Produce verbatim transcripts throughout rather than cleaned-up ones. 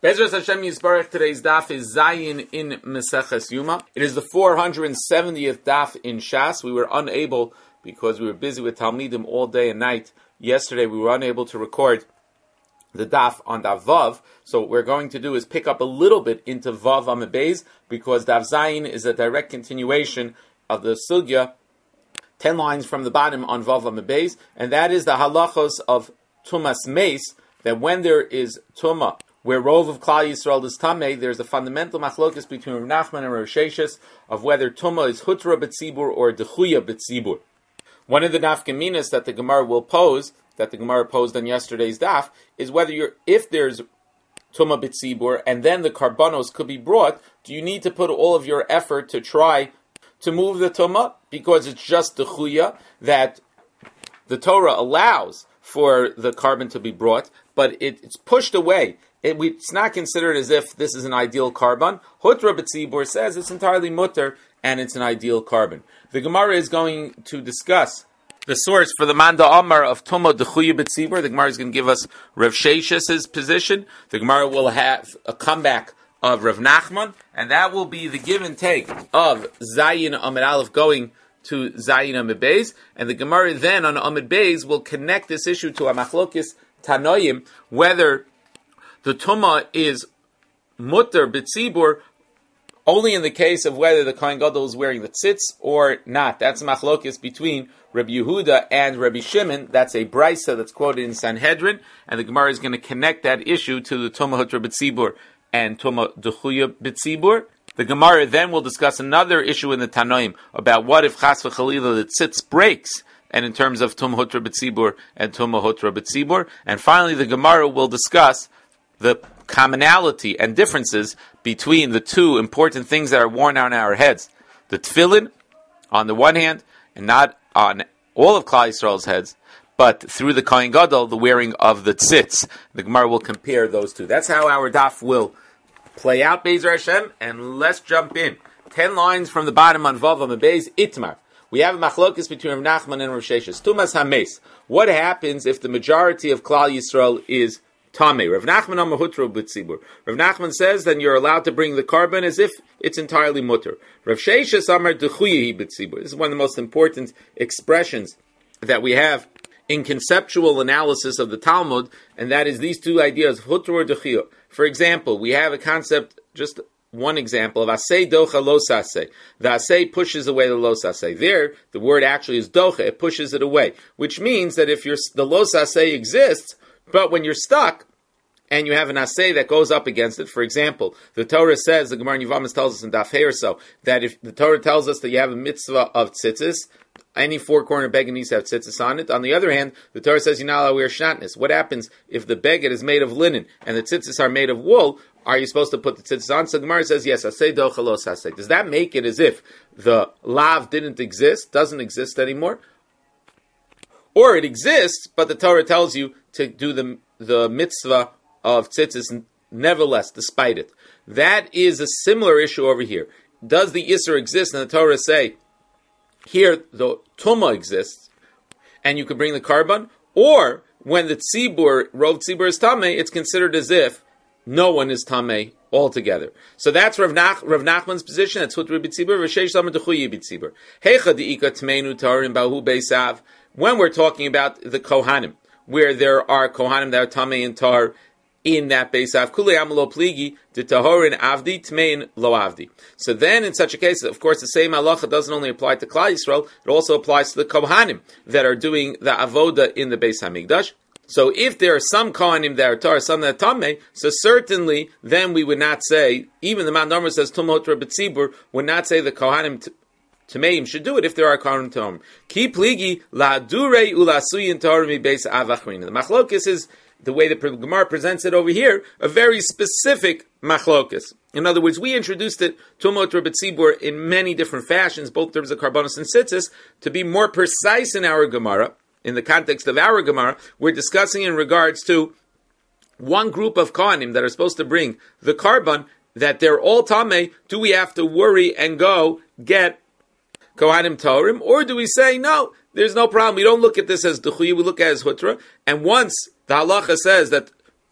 Bezras Hashem Yisbarach, today's daf is Zayin in Meseches Yuma. It is the four hundred seventieth daf in Shas. We were unable, because we were busy with Talmidim all day and night. Yesterday we were unable to record the daf on Daf Vav. So what we're going to do is pick up a little bit into Vav Amud Beis, because Daf Zayin is a direct continuation of the Sugya, ten lines from the bottom on Vav Amud Beis, and that is the halachos of Tumas Meis, that when there is Tumah, where Rov of Klal Yisrael is Tameh, there's a fundamental machlokes between Rav Nachman and Rav Sheshes of whether Tumah is Hutra B'tzibur or Dechuya B'tzibur. One of the nafkaminas that the Gemara will pose, that the Gemara posed on yesterday's daf, is whether you're, if there's Tumah B'tzibur and then the karbanos could be brought, do you need to put all of your effort to try to move the Tumah, because it's just Dechuya that the Torah allows for the carbon to be brought, but it, it's pushed away. It, we, it's not considered as if this is an ideal carbon. Hutra B'tzibur says it's entirely mutter and it's an ideal carbon. The Gemara is going to discuss the source for the Manda Amar of Tumah Dechuya B'tzibur. The Gemara is going to give us Rav Sheshes's position. The Gemara will have a comeback of Rav Nachman, and that will be the give and take of Zayin Amud Aleph going to Zayin Amud Beis, and the Gemara then on Amud Beis will connect this issue to a machlokes Tanoim, whether the Tumah is mutter b'tzibur only in the case of whether the Kohen Gadol is wearing the tzitz or not. That's a machlokes between Rabbi Yehuda and Rabbi Shimon. That's a brisa that's quoted in Sanhedrin, and the Gemara is going to connect that issue to the Tumah Hutra B'tzibur and Tumah Dechuya B'tzibur. The Gemara then will discuss another issue in the Tanoim about what if Chas v'Chalila the tzitz breaks, and in terms of Tumah Hutra B'tzibur and Tumah Hutra B'tzibur. And finally, the Gemara will discuss the commonality and differences between the two important things that are worn on our heads. The tefillin, on the one hand, and not on all of Klal Yisrael's heads, but through the Kohen Gadol, the wearing of the tzitz. The Gemara will compare those two. That's how our daf will play out, Be'ezer Hashem, and let's jump in. Ten lines from the bottom on Vav Amud Beis, Itmar. We have a machlokes between Rav Nachman and Rav Sheshes. Tumas HaMeis. What happens if the majority of Klal Yisrael is Tameh? Rav Nachman Amar Hutra B'tzibur. Rav Nachman says then you're allowed to bring the carbon as if it's entirely mutter. Rav Sheshes Amar Dechuya B'tzibur. This is one of the most important expressions that we have in conceptual analysis of the Talmud, and that is these two ideas, Hutra or Dechuya. For example, we have a concept, just one example of Asay Docha Lo Saseh. The Asay pushes away the Lo Saseh. There, the word actually is Docha, it pushes it away, which means that if you're, the Lo Saseh exists, but when you're stuck, and you have an Asay that goes up against it, for example, the Torah says, the Gemara in Yevamos tells us in Daf Hey or so, that if the Torah tells us that you have a mitzvah of tzitzis, any four-corner beged needs to have tzitzis on it. On the other hand, the Torah says you're not allowed to wear shnatnis. What happens if the beged is made of linen and the tzitzis are made of wool? Are you supposed to put the tzitzis on? So the Gemara says, yes, asay docha lo saseh. Does that make it as if the lav didn't exist, doesn't exist anymore? Or it exists, but the Torah tells you to do the, the mitzvah of tzitzis nevertheless, despite it. That is a similar issue over here. Does the Isser exist? And the Torah say, here the Tumah exists, and you could bring the carbon, or when the tzibur, rov tzibur is tameh, it's considered as if no one is tameh altogether. So that's Rav, Nach, Rav Nachman's position. That's Hutra B'tzibur, V'sheish Samar Dechuya B'tzibur. Heicha de'ika tmeinu tarim bahu beisav. When we're talking about the Kohanim, where there are Kohanim that are tameh and tar in that beisav, kulei amalo pligi de tahorin avdi tmein lo avdi. So then, in such a case, of course, the same halacha doesn't only apply to Klal Yisrael; it also applies to the Kohanim that are doing the avoda in the Beis Hamikdash. So, if there are some Kohanim that are tar, some that are tameh, so certainly then we would not say, even the Manda Amar says Tumah Hutra B'tzibur, would not say the Kohanim t- Tameim should do it if there are Kohanim Tameim. Ki pligi la durei ulasuyin tar mi beis avachrin. The machlokes is the way the Gemara presents it over here, a very specific machlokas. In other words, we introduced it, Tumah Hutra B'tzibur, in many different fashions, both in terms of karbanos and tzitzis. To be more precise in our Gemara, in the context of our Gemara, we're discussing in regards to one group of Kohanim that are supposed to bring the carbon, that they're all Tameh. Do we have to worry and go get Kohanim Torim, or do we say, no, there's no problem, we don't look at this as Dechuya, we look at it as Hutra, and once the halacha says that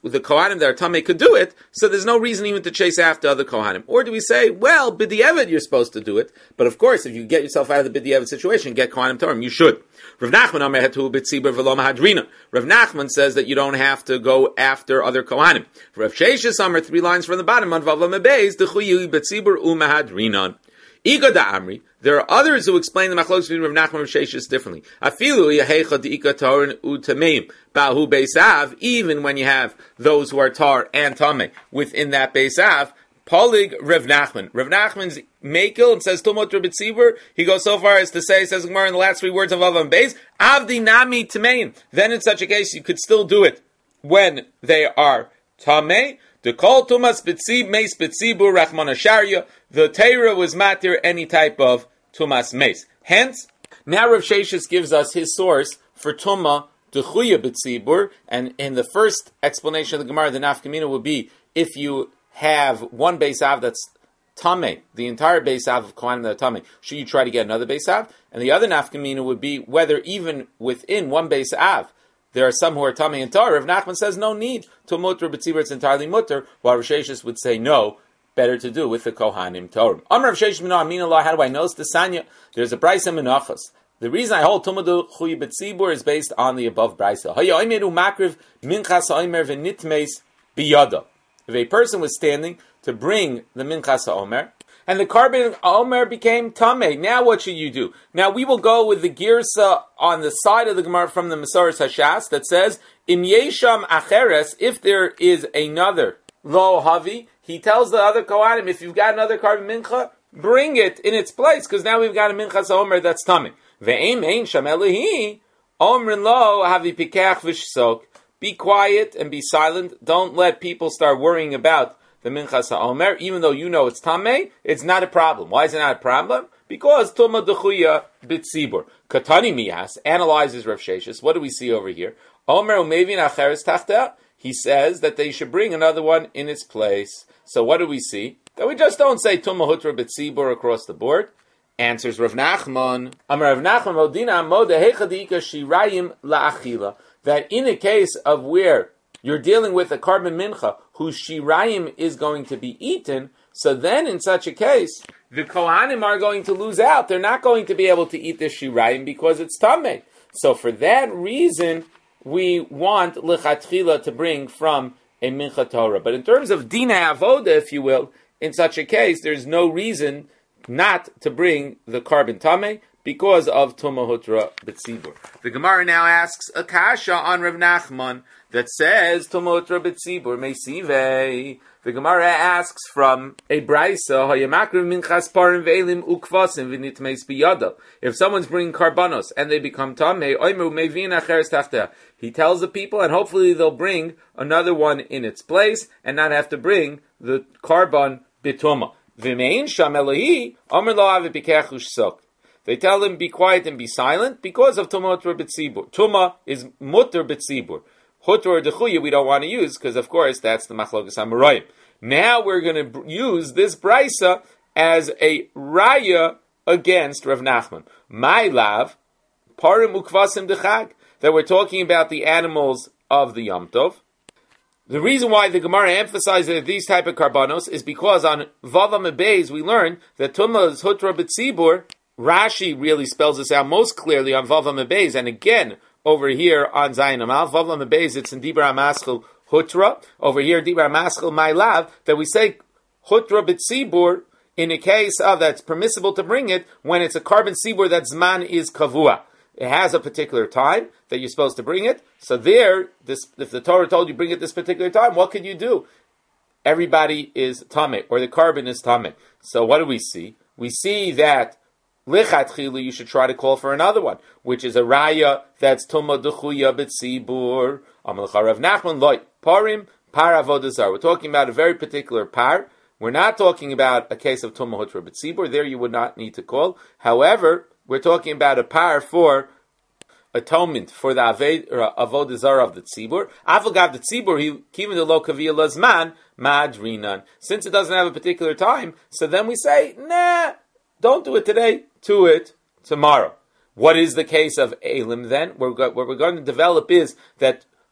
the Kohanim that are Tameh could do it, so there's no reason even to chase after other Kohanim. Or do we say, well, B'di'evet you're supposed to do it, but of course, if you get yourself out of the B'di'evet situation, get Kohanim Torah, you should. Rav Nachman Amar Hetu B'tzibur V'lo Mahadrina. Rav Nachman says that you don't have to go after other Kohanim. Rav Sheshes Amar, three lines from the bottom, on Vav Lamebeis, D'chuyu B'tzibur U'Mahadrinan. Iga da Amri. There are others who explain the machlokes between Rav Nachman and Rav Sheshes differently. Afilu yahecha deika tar utameim bahu beisav. Even when you have those who are tar and tamei within that beisav, polig Rav Nachman. Rav Nachman's makel and says tumot Rebbe He goes so far as to say, says Gemara in the last three words of Avav Beis, avdi nami tamein. Then in such a case you could still do it when they are tamei. The kol tumas betzib meis betzibur rachman asharya. The Torah was matir any type of tumas meis. Hence, now Rav Sheshes gives us his source for tuma dechuya betzibur, and in the first explanation of the Gemara, the nafkamina would be if you have one beis av that's tamei, the entire beis av of kohanim that are tamei, should you try to get another beis av? And the other nafkamina would be whether even within one beis av there are some who are tamei and tar. Rav Nachman says no need to mutter b'tzibur, it's entirely mutter, while Rav Sheshes would say no, better to do with the kohanim Torah. Amar Rav Sheshes Mino Amin Allah, how do I know? It's the Sanya. There's a brayso menachos. The reason I hold tumah dechuya b'tzibur is based on the above brayso. Hayoimeru makriv minchas ha'omer v'nitmeis biyada. If a person was standing to bring the minchas ha'omer, and the carbon Omer became Tameh. Now what should you do? Now we will go with the Girsa on the side of the Gemara from the Masoras Hashas that says, Im Yesham Acheres, if there is another Lo Havi, he tells the other Kohanim, if you've got another carbon Mincha, bring it in its place, because now we've got a Minchas Omer that's Tameh. Ve'im Ein Sham Elohi, Omrin Lo Havi Pikach V'Shsok. Be quiet and be silent. Don't let people start worrying about the Minchas HaOmer, even though you know it's Tameh, it's not a problem. Why is it not a problem? Because Tumah Dechuya B'tzibur. Katani Miyas analyzes Rav Sheshes. What do we see over here? Omer Umevin Acheres Tachta. He says that they should bring another one in its place. So what do we see? That we just don't say Tumah Hutra B'tzibur across the board. Answers Rav Nachman. Amar Rav Nachman Modina Moda Hechadika Shirayim La'achila. That in a case of where you're dealing with a carbon mincha whose shirayim is going to be eaten, so then in such a case, the Kohanim are going to lose out. They're not going to be able to eat the shirayim because it's tameh. So for that reason, we want lechatchila to bring from a mincha Torah. But in terms of dina avoda, if you will, in such a case, there's no reason not to bring the carbon tameh because of Tumah Hutra B'tzibur. The Gemara now asks a kasha on Rav Nachman that says Tumah Hutra B'tzibur Meisivei. The Gemara asks from a brayso Hayamakriv Minchas Parim Ve'elim Ukvasim V'nitmeis Biyada. If someone's bringing karbanos and they become tamei, Oimer Mevin Acheres Tachteh. He tells the people, and hopefully they'll bring another one in its place and not have to bring the karban B'tumah. V'mein Sham Elohi Omer Lo Ave B'kech Ushsok. They tell him, be quiet and be silent, because of Tumah Hutra B'tzibur. Tumah is mutter B'tzibur. Hutra or Dechuya we don't want to use, because of course that's the Machlokas HaMorayim. Now we're going to use this Brisa as a Raya against Rav Nachman. My lav, Parim Ukvasim Dechag, that we're talking about the animals of the Yom Tov. The reason why the Gemara emphasizes these type of karbanos is because on Vavam Beis we learn that Tumah is Hutra B'tzibur. Rashi really spells this out most clearly on Vav HaMebeis, and again over here on Zayin Amal. Vav HaMebeis, it's in Dibra HaMaschel Hutra. Over here, Dibra HaMaschel Ma'alav, that we say Hutra B'tzibur in a case of that's permissible to bring it when it's a carbon tzibur that Zman is Kavua. It has a particular time that you're supposed to bring it. So there, this, if the Torah told you bring it this particular time, what could you do? Everybody is Tameh, or the carbon is Tameh. So what do we see? We see that Lichatchilu, you should try to call for another one, which is a raya that's Tumah Dechuya B'tzibur. Amalcha Rav Nachman Loy Parim Par Avodah Zarah. We're talking about a very particular par. We're not talking about a case of Tumah Hutra B'tzibur. There you would not need to call. However, we're talking about a par for atonement for the Avodah Zarah of the Tzibur. Avagav the Tzibur, he kiven the lo kaviyah lazman madrinan. Since it doesn't have a particular time, so then we say, nah, don't do it today. To it tomorrow. What is the case of Elim then? What we're going to develop is that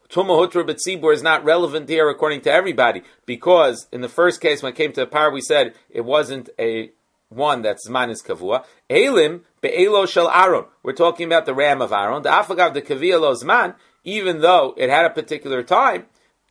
Tumah Hutra B'tzibur is not relevant here according to everybody, because in the first case, when it came to a par, we said it wasn't a one that's Zman is Kavua. Elim Be'elo Shel Aaron. We're talking about the ram of Aaron. The Afagav the Kavia Lo Zman, even though it had a particular time,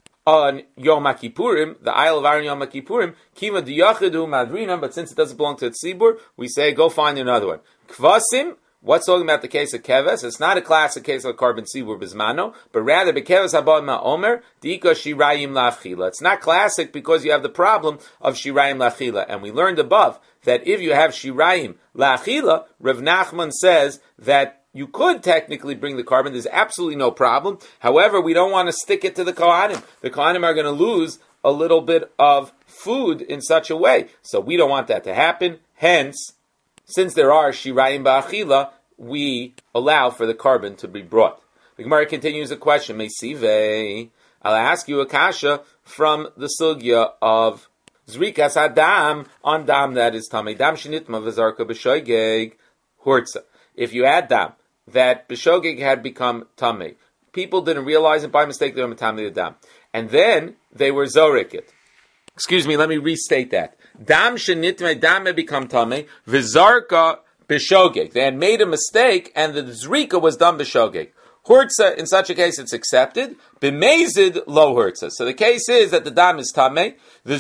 on Yom HaKippurim, the Isle of Aaron Yom HaKippurim, Kima Diyachidu Madrina, but since it doesn't belong to the Tzibur, we say go find another one. Kvasim, what's talking about the case of Keves? It's not a classic case of carbon Tzibur Bizmano, but rather Bekeves Habad Ma'omer, Dika Shirayim Lachila. It's not classic because you have the problem of Shirayim Lachila, and we learned above that if you have Shirayim Lachila, Rav Nachman says that you could technically bring the carbon. There's absolutely no problem. However, we don't want to stick it to the Kohanim. The Kohanim are going to lose a little bit of food in such a way. So we don't want that to happen. Hence, since there are Shirayim Ba'achila, we allow for the carbon to be brought. The Gemara continues the question. Meisive, I'll ask you a kasha from the sugya of Zrikas Adam on dam that is Tamei. Dam shenitma v'zarka b'shoigeg hurtza. If you add dam, that B'shogeg had become Tamei. People didn't realize it, by mistake they were Tamei Dam. And then they were Zorik it. Excuse me, let me restate that. Dam shenitme, Dam had become Tamei, V'zarka B'shogeg. They had made a mistake, and the Zrika was done B'shogeg. Hurtza, in such a case, it's accepted. B'mezid, lo hurtza. So the case is that the Dam is Tamei,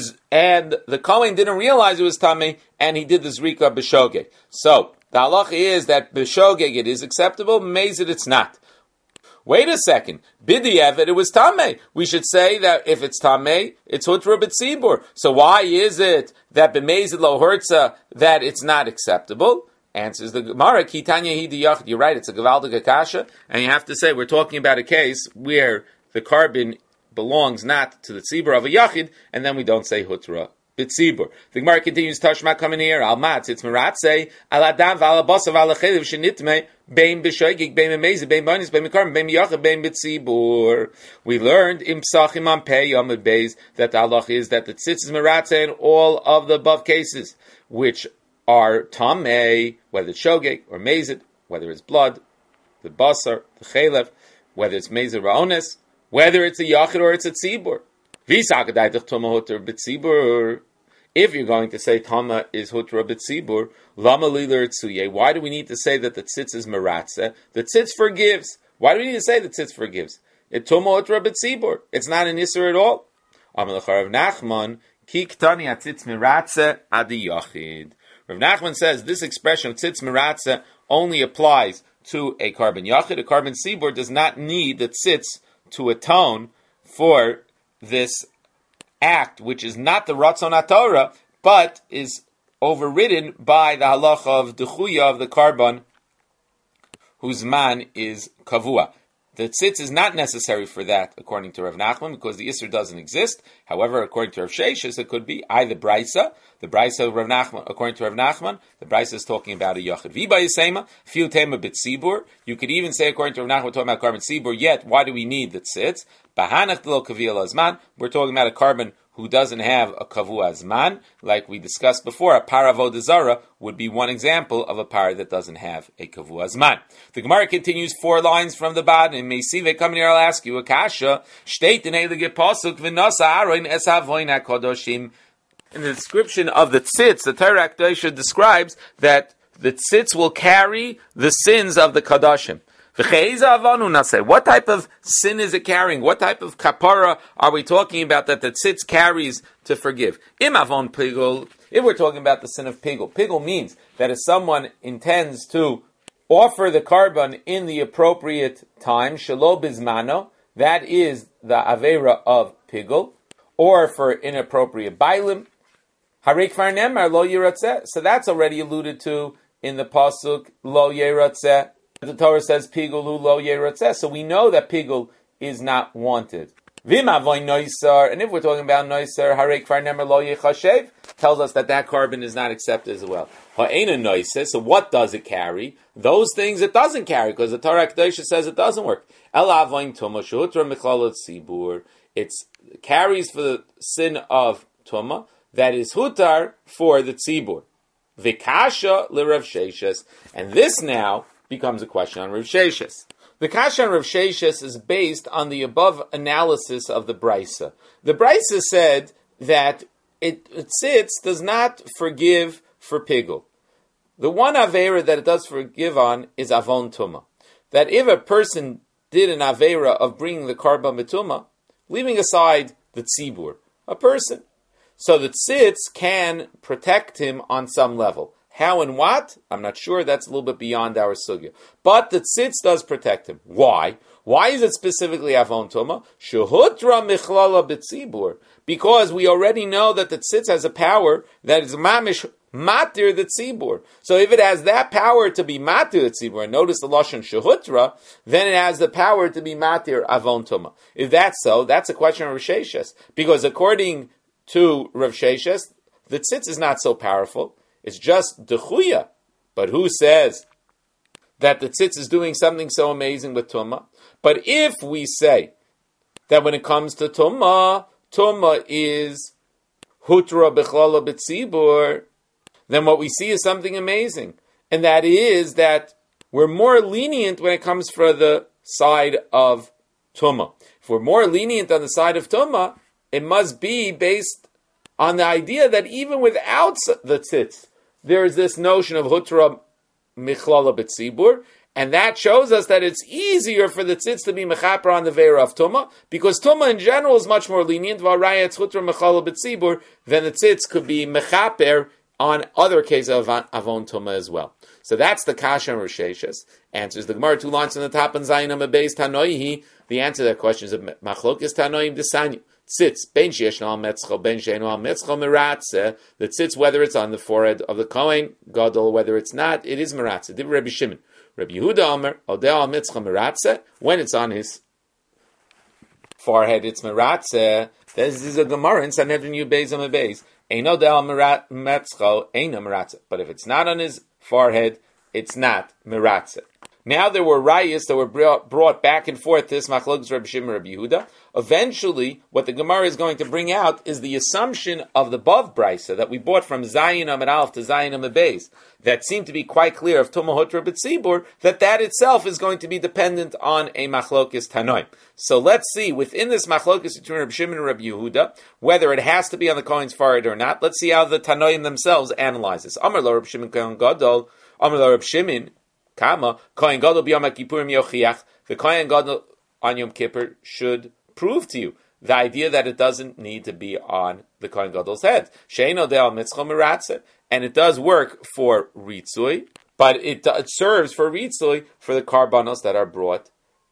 and the Kohen didn't realize it was Tamei, and he did the Zrika B'shogeg. So, the halacha is that b'shogeg it is acceptable, mezid it's not. Wait a second, b'di'evet it was tamei. We should say that if it's tamei, it's hutra b'tzibur. So why is it that b'mezid lo hurtza that it's not acceptable? Answers the Gemara, ki tanya hi diyachid. You're right, it's a gevaldik akasha, and you have to say we're talking about a case where the carbon belongs not to the tzibur of a yachid, and then we don't say hutra b'tzibur. The Gemara continues, Tashma coming here, al matz, it's meratze, al adam v'al abasav al achelev shenitme, bein b'shoigig, bein b'mezid, bein b'onis, bein b'karm, bein b'yachid, bein b'tzibur. We learned in Psachim on Pei Yomid Beis that the halach is that the tzitz is meratze in all of the above cases, which are tamei, whether it's shogeg or mezid, whether it's blood, the basar, the chelev, whether it's mezid or onis, whether it's a yachid or it's a tzibur. If you're going to say Tama is Hutra B'tzibur, Lama Liler Tzuye, why do we need to say that the tzitz is Meratze? The tzitz forgives. Why do we need to say the tzitz forgives? It Toma Hutra B'tzibur. It's not an Isser at all. Amalachar of Nachman, Ki Ktani Atzitz Meratze Adi Yachid. Rav Nachman says this expression of tzitz Meratze only applies to a carbon Yachid. A carbon Tzibur does not need the tzitz to atone for this act, which is not the Ratzon HaTorah, but is overridden by the halacha of Dechuya of the carbon, whose man is Kavua. The tzitz is not necessary for that, according to Rav Nachman, because the Isser doesn't exist. However, according to Rav Sheshes, it could be either Braisa, the Braisa of Rav Nachman, according to Rav Nachman, the Braisa is talking about a Yachid. Viba Yisema, Fiu Tema B'tzibur. You could even say, according to Rav Nachman, we're talking about carbon Tzibur, yet why do we need the tzitz? Bahanach Delo Kaviyal Azman, we're talking about a carbon who doesn't have a kavu azman, like we discussed before. A paravodah zara would be one example of a par that doesn't have a kavu azman. The Gemara continues four lines from the bottom. In Meisive, come here, I'll ask you a kasha. Shteit in Eilige Pasuk v'nasa aroin es havoin hakodoshim. In the description of the tzitz, the Torah Kedosha describes that the tzitz will carry the sins of the kadoshim. What type of sin is it carrying? What type of kapara are we talking about that the tzitz carries to forgive? Im avon pigul, if we're talking about the sin of pigul, pigul means that if someone intends to offer the karban in the appropriate time, shelo bizmano, that is the avera of pigul, or for inappropriate bailim, harik far nemar lo yiratzeh. So that's already alluded to in the pasuk lo yiratzeh. The Torah says pigul lo yeratzeh, so we know that pigul is not wanted. Vim avoy noisar, and if we're talking about noisar, harei kvar nemer lo yechashev, tells us that that carbon is not accepted as well. Ha'ena noisar, so what does it carry? Those things it doesn't carry, because the Torah Kedosha says it doesn't work. El avoy tuma shehutra michalot tzibur, it carries for the sin of tuma that is hutar for the tzibur. Vikasha l'Rav Sheshes, and this now becomes a question on Rav Sheshes. The Kashan Rav Sheshes is based on the above analysis of the Brisa. The Brisa said that it, it sits does not forgive for pigul. The one Aveira that it does forgive on is Avon Tuma. That if a person did an Aveira of bringing the Karban Betuma, leaving aside the Tzibur, a person, so the tzitz can protect him on some level. How and what? I'm not sure. That's a little bit beyond our sugya. But the tzitz does protect him. Why? Why is it specifically Avon Tuma? Shehutra michlala b'tzibur. Because we already know that the tzitz has a power that is mamish matir the tzibur. So if it has that power to be matir the tzibur, and notice the lashon shehutra, then it has the power to be matir Avon Tuma. If that's so, that's a question of Rav Sheshes. Because according to Rav Sheshes, the tzitz is not so powerful. It's just dechuya. But who says that the tzitz is doing something so amazing with tumah? But if we say that when it comes to tumah, tumah is hutra bechlala b'tzibur, then what we see is something amazing. And that is that we're more lenient when it comes for the side of tumah. If we're more lenient on the side of tumah, it must be based on the idea that even without the tzitz, there is this notion of hutra michlala b'tzibur, and that shows us that it's easier for the tzitz to be mechaper on the veira of tumah, because tumah in general is much more lenient, v'araya it's hutra michlala b'tzibur, than the tzitz could be mechaper on other cases of avon tumah as well. So that's the kasha and Rav Sheshes. Answers the Gemara two lines on the top and Zayin Amabeis Tanoihi. The answer to that question is machlokes Tanoim Desanyu. Tzitz, ben she'eshno al metzcho, ben she'eno al metzcho meratze. The tzitz, whether it's on the forehead of the Kohen Gadol, whether it's not, it is meratze. Div Rabbi Shimon. Rabbi Yehuda Omer, odeh al metzcho meratze. When it's on his forehead, it's meratze. This is a Gemara in Sanhedrin Yubeis Amabeis. Eino de al metzcho, eino meratze. But if it's not on his forehead, it's not meratze. Now there were rayas that were brought back and forth. This machlokes Rabbi Shimon Rabbi Yehuda. Eventually, what the Gemara is going to bring out is the assumption of the Bav Brisa that we bought from Zayin Amid Aleph to Zayin Amid Beis, that seemed to be quite clear of Tumah Hutra B'tzibur, that that itself is going to be dependent on a machlokes Tanoim. So let's see, within this machlokes between Rabbi Shimon and Rabbi Yehuda, whether it has to be on the Kohen's forehead or not. Let's see how the Tanoim themselves analyze this. Amar lo Rabbi Shimon Kohen Gadol, Amar lo Rabbi Shimon, Kama, Kohen Gadol b'Yom HaKippurim yochiach, the Kohen Gadol on Yom Kippur should prove to you the idea that it doesn't need to be on the Kohen Gadol's head. She'eino de'al mitzcha meratze, and it does work for ritzui, but it, it serves for ritzui for the karbanos that are brought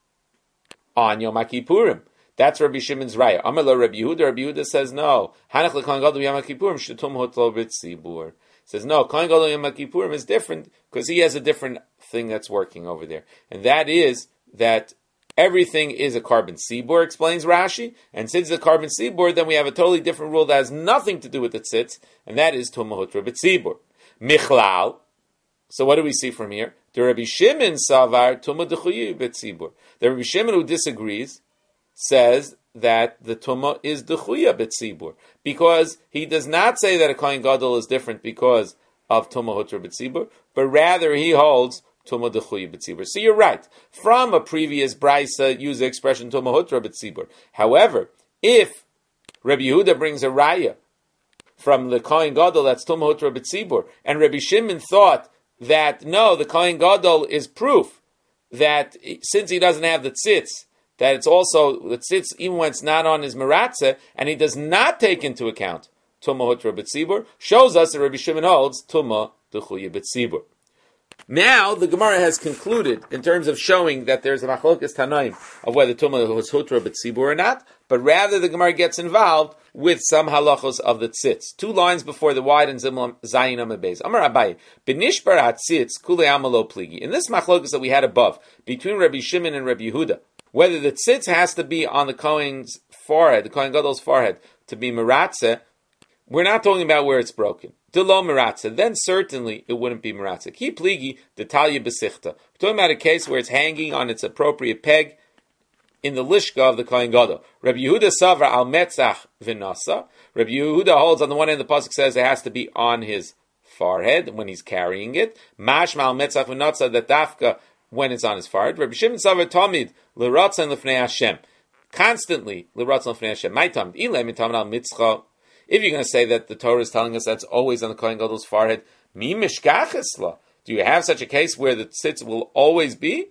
on Yom HaKippurim. That's Rabbi Shimon's raya. Amar lo Rabbi Yehuda. Rabbi Yehuda says no. Hanach leKohen Gadol b'Yom HaKippurim shetum hotlo b'tzibur. Says no. Kohen Gadol Yom HaKippurim is different because he has a different thing that's working over there, and that is that everything is a carbon seaboard, explains Rashi, and since it's a carbon seaboard, then we have a totally different rule that has nothing to do with the tzitz, and that is Tumah Hutra B'tzibur. Michlal. So what do we see from here? The Rabbi Shimon Savar Tumah Dechuyi B'tzibur. The Rabbi Shimon who disagrees says that the Tumah is Dechuya B'tzibur, because he does not say that a Kohen Gadol is different because of Tumah Hutra B'tzibur, but rather he holds Tumah Dechuya B'tzibur. So you're right. From a previous brisa, use the expression Tumah Hutra B'tzibur. However, if Rabbi Yehuda brings a raya from the Kohen Gadol that's Tumah Hutra B'tzibur, and Rabbi Shimon thought that no, the Kohen Gadol is proof that since he doesn't have the tzitz, that it's also the tzitz even when it's not on his meratze, and he does not take into account Tumah Hutra B'tzibur, shows us that Rabbi Shimon holds Tumah Dechuya B'tzibur. Now, the Gemara has concluded in terms of showing that there's a machlokes tanoim of whether tumah was hutra b'tzibur or not, but rather the Gemara gets involved with some halachos of the tzitz. Two lines before the wide and zimlam zayin amabez. Amar Abaye, b'nishbar hatzitz kule amalo pligi. In this machlokes that we had above, between Rabbi Shimon and Rabbi Yehuda, whether the tzitz has to be on the Kohen's forehead, the Kohen Gadol's forehead, to be meratze, we're not talking about where it's broken. Delo meratze, then certainly it wouldn't be meratze. Ki pligi detalya besichta. We're talking about a case where it's hanging on its appropriate peg in the lishka of the Kohen Gadol. Rabbi Yehuda savra al metzach v'nasa. Rabbi Yehuda holds on the one hand the pasuk says it has to be on his forehead when he's carrying it. Mashma al metzach v'nasa that dafka when it's on his forehead. Rabbi Shimon Savar Tamid l'ratzon l'fnei Hashem, constantly l'ratzon l'fnei Hashem. My Tamid ilay mitamid al mitzcha. If you're going to say that the Torah is telling us that's always on the Kohen Gadol's forehead, mi mishkachis la. Do you have such a case where the tzitz will always be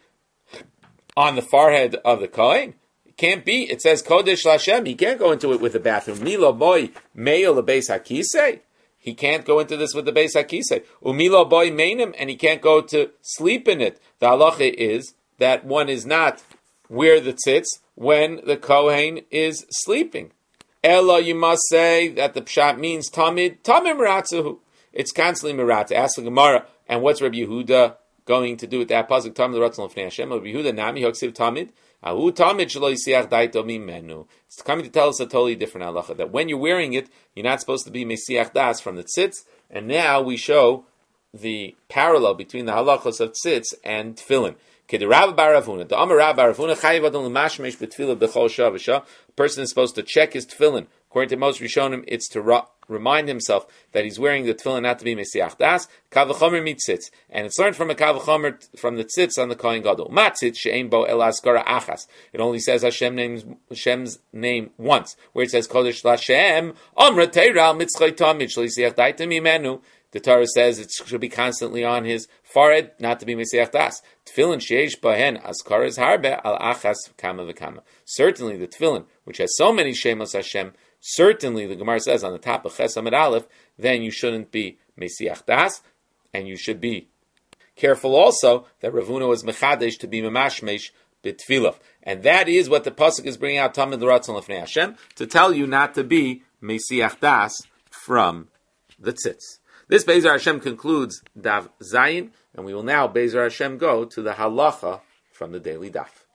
on the forehead of the Kohen? It can't be. It says Kodesh Lashem. He can't go into it with the bathroom. Milo boy meyo lebeis hakisei. He can't go into this with the beis hakisei. Umilo boy meinim, and he can't go to sleep in it. The halacha is that one is not where the tzitz when the Kohen is sleeping. Ella, you must say that the pshat means tamid tamim meratzuhu. It's constantly meratz. Ask the Gemara. And what's Rabbi Yehuda going to do with that pasuk? Tamid l'ratzon l'fnei Hashem. Rabbi Yehuda nami hoksiv tamid. Ahu tamid shelo yisiach daito mimenu. It's coming to tell us a totally different halacha. That when you're wearing it, you're not supposed to be mesiach das from the tzitz. And now we show the parallel between the halachos of tzitz and tefillin. K'derab baravuna. The Amar Rav baravuna chayiv adon l'mashmesh b'tefillah b'chol shah v'shah. A person is supposed to check his tefillin. According to most Rishonim, it's to ra- remind himself that he's wearing the tefillin not to be mesiach das. Kavachomer mitzitz, and it's learned from a kavachomer from the tzitz on the Kohen Gadol. Matzitz she'ein bo el askara achas. It only says Hashem names Hashem's name once, where it says Kodesh Lashem Amra Teiral Mitzchay Tamid Shlisiach Daitem Imenu. The Torah says it should be constantly on his forehead, not to be mesiach das. Tefillin sheish bahen askara is harbe al achas kama v'kama. Certainly the tefillin, which has so many shemos Hashem, certainly, the Gemara says on the top of Ches Amid Aleph, then you shouldn't be Mesiach Das, and you should be careful also that Ravuna was Mechadesh to be Memashmesh B'Tfilah. And that is what the Pasuk is bringing out, Tamid l'ratzon l'fnei Hashem, to tell you not to be Mesiach Das from the tzitz. This Be'ezar Hashem concludes Dav Zayin, and we will now Be'ezar Hashem go to the halacha from the daily daf.